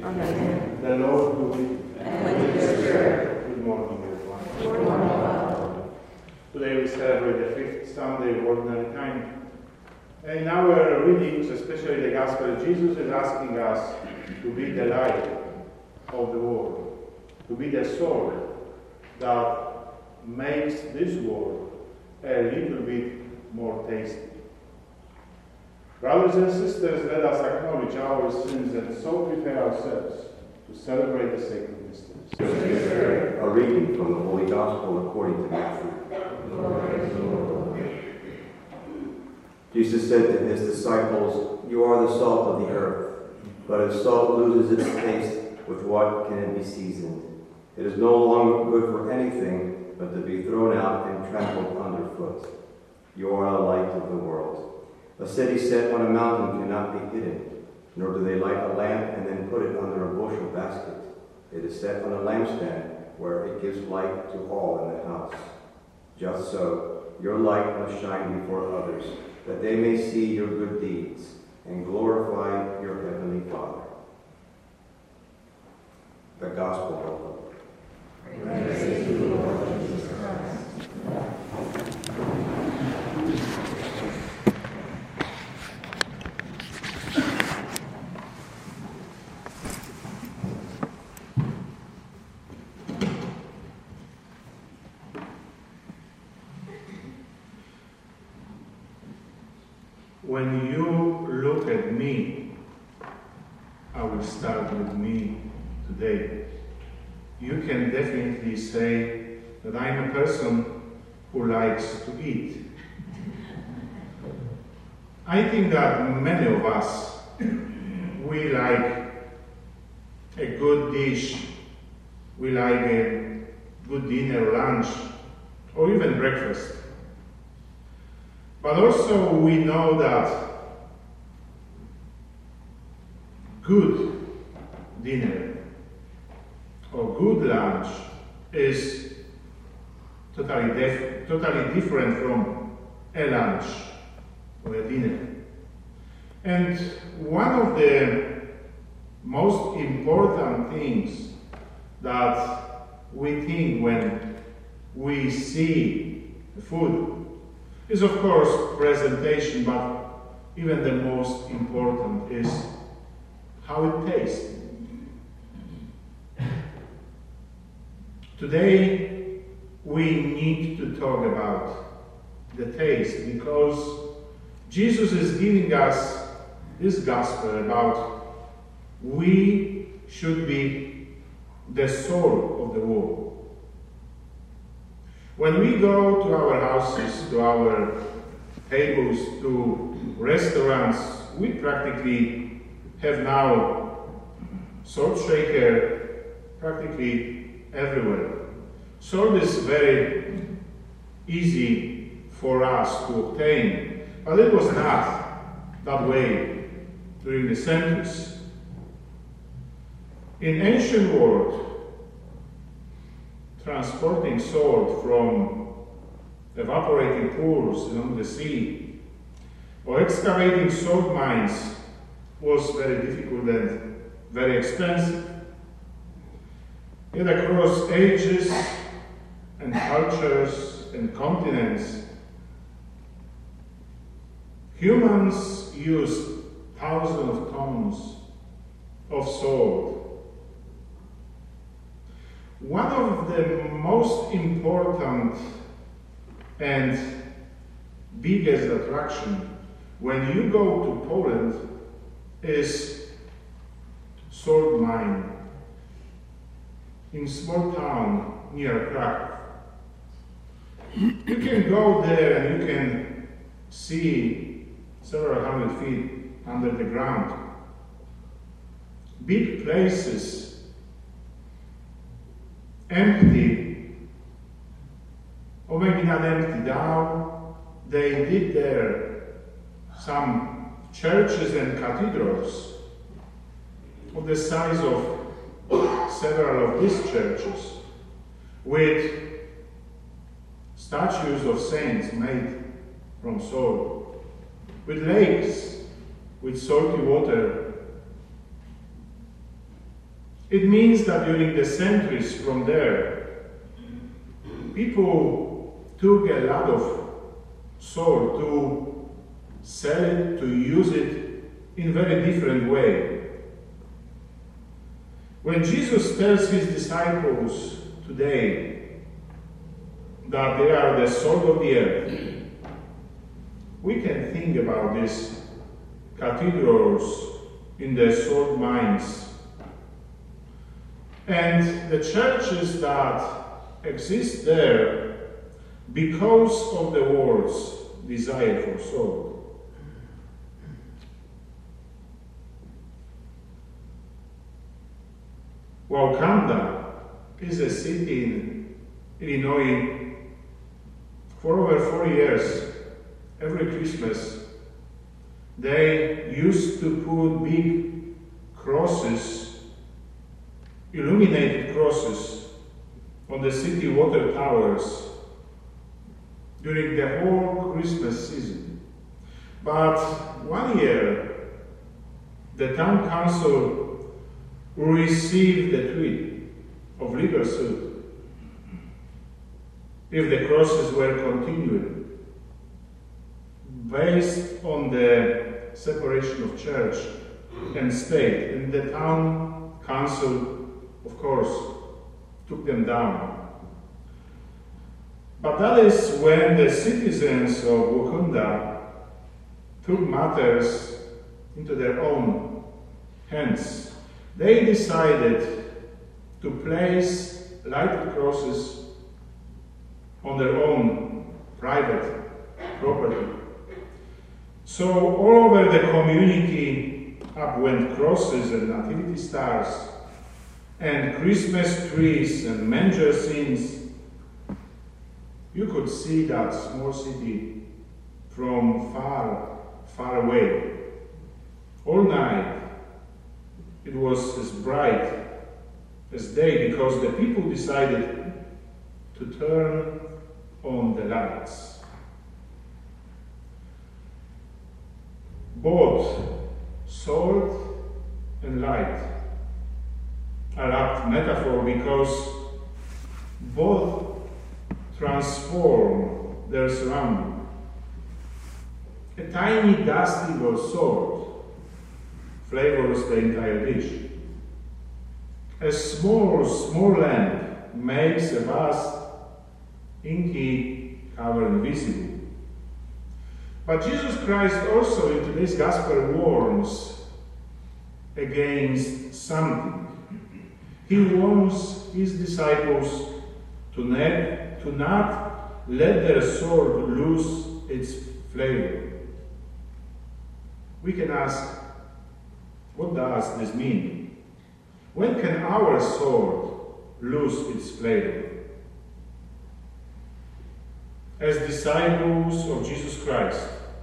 Amen. The Lord be with you. And with your spirit. Good morning, everyone. Good morning, Father. Today we celebrate the 5th Sunday of Ordinary Time. In our readings, especially the Gospel, Jesus is asking us to be the light of the world, to be the salt that makes this world a little bit more tasty. Brothers and sisters, let us acknowledge our sins and so prepare ourselves to celebrate the sacred mysteries. A reading from the Holy Gospel according to Matthew. Jesus said to his disciples, "You are the salt of the earth, but if salt loses its taste, with what can it be seasoned? It is no longer good for anything but to be thrown out and trampled underfoot. You are the light of the world. A city set on a mountain cannot be hidden, nor do they light a lamp and then put it under a bushel basket. It is set on a lampstand where it gives light to all in the house. Just so, your light must shine before others, that they may see your good deeds and glorify your heavenly Father." The Gospel of the Lord. Praise to you, Lord Jesus Christ. When you look at me, I will start with me today. You can definitely say that I'm a person who likes to eat. I think that many of us, we like a good dish, we like a good dinner, lunch, or even breakfast. But also we know that good dinner or good lunch is totally different from a lunch or a dinner. And one of the most important things that we think when we see food is, of course, presentation, but even the most important is how it tastes. Today, we need to talk about the taste because Jesus is giving us this gospel about we should be the salt of the world. When we go to our houses, to our tables, to restaurants, we practically have now salt shaker practically everywhere. Salt is very easy for us to obtain, but it was not that way during the centuries. In ancient world, transporting salt from evaporating pools along the sea or excavating salt mines was very difficult and very expensive. Yet across ages and cultures and continents, humans used thousands of tons of salt. One of the most important and biggest attraction when you go to Poland is salt mine in small town near Krakow. You can go there and you can see several hundred feet under the ground. Big places, empty, or maybe not empty now. They did there some churches and cathedrals of the size of several of these churches with statues of saints made from salt, with lakes with salty water. It means that during the centuries from there, people took a lot of salt to sell it, to use it in very different way. When Jesus tells his disciples today that they are the salt of the earth, we can think about these cathedrals in the salt mines and the churches that exist there because of the world's desire for salt. Wauconda is a city in Illinois. For over 40 years, every Christmas, they used to put big crosses, illuminated crosses, on the city water towers during the whole Christmas season. But one year, the town council received a tweet of legal suit if the crosses were continued based on the separation of church and state. And the town council, of course, took them down. But that is when the citizens of Wauconda took matters into their own hands. They decided to place lighted crosses on their own private property. So all over the community up went crosses and nativity stars and Christmas trees and manger scenes. You could see that small city from far, far away. All night it was as bright as day because the people decided to turn on the lights. Both salt and light are apt metaphor because both transform their surrounding. A tiny dusting of salt flavors the entire dish. A small lamp makes a vast inky cavern visible. But Jesus Christ also in today's gospel warns against something. He warns his disciples to not let their salt lose its flavor. We can ask, what does this mean? When can our salt lose its flavor? As disciples of Jesus Christ,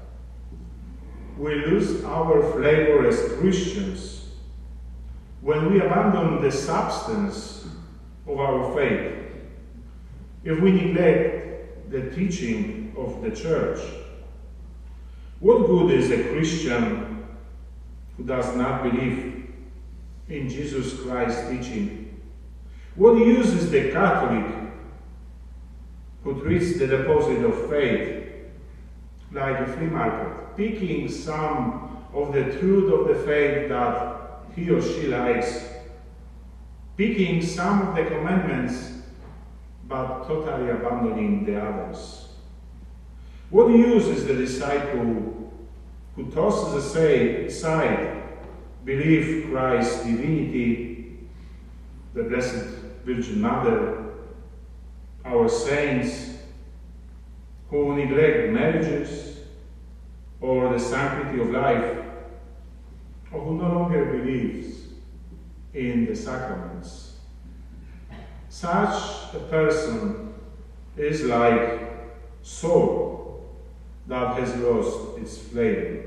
we lose our flavor as Christians when we abandon the substance of our faith, if we neglect the teaching of the church. What good is a Christian who does not believe in Jesus Christ's teaching? What use is the Catholic who treats the deposit of faith like a flea market, picking some of the truth of the faith that he or she likes, picking some of the commandments, but totally abandoning the others? What use is the disciple who tosses aside belief Christ's divinity, the Blessed Virgin Mother, our saints, who neglect marriages or the sanctity of life, or who no longer believes in the sacraments? Such a person is like salt that has lost its flavor.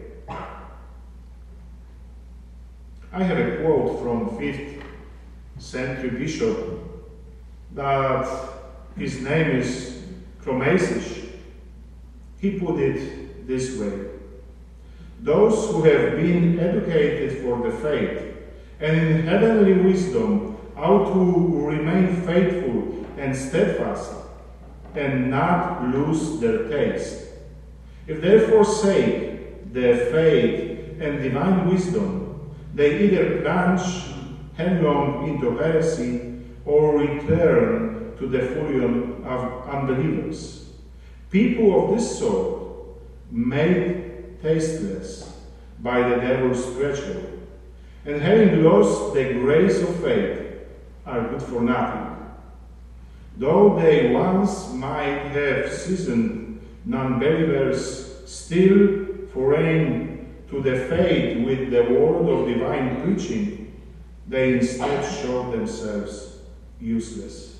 I have a quote from 5th century bishop that his name is Chromasius. He put it this way: those who have been educated for the faith and in heavenly wisdom how to remain faithful and steadfast, and not lose their taste. If they forsake their faith and divine wisdom, they either plunge headlong into heresy or return to the folly of unbelievers. People of this sort, made tasteless by the devil's treachery, and having lost the grace of faith, are good for nothing. Though they once might have seasoned non-believers, still foreign to the faith with the word of divine preaching, they instead show themselves useless.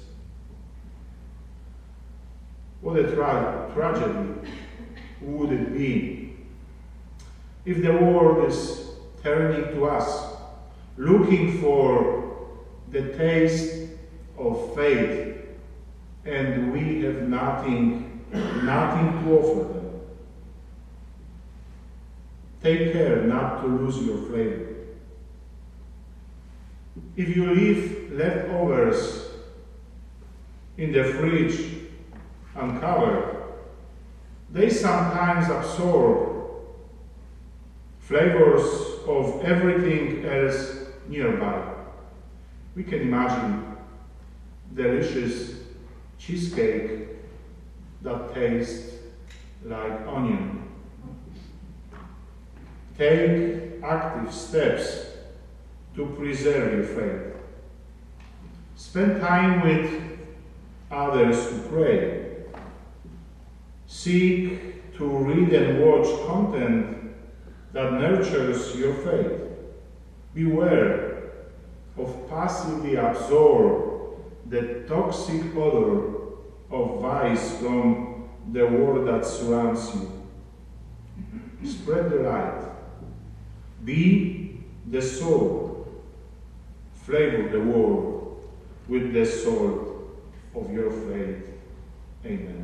What a tragedy would it be if the world is turning to us, looking for the taste of faith, and we have nothing to offer them. Take care not to lose your flavor. If you leave leftovers in the fridge uncovered, they sometimes absorb flavors of everything else nearby. We can imagine delicious cheesecake that tastes like onion. Take active steps to preserve your faith. Spend time with others to pray. Seek to read and watch content that nurtures your faith. Beware of passively absorb the toxic odor of vice from the world that surrounds you. Spread the light. Be the salt. Flavor the world with the salt of your faith. Amen.